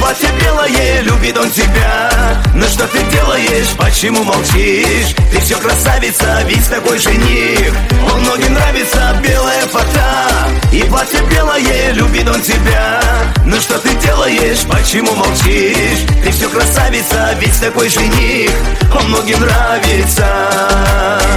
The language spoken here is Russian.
платье белое, любит он тебя. Но что ты делаешь, почему молчишь? Ты все красавица, ведь такой жених. Он многим нравится, белая фата. И платье белое, любит он тебя. Но что ты делаешь, почему молчишь? Ты все красавица, ведь такой жених. Он многим нравится.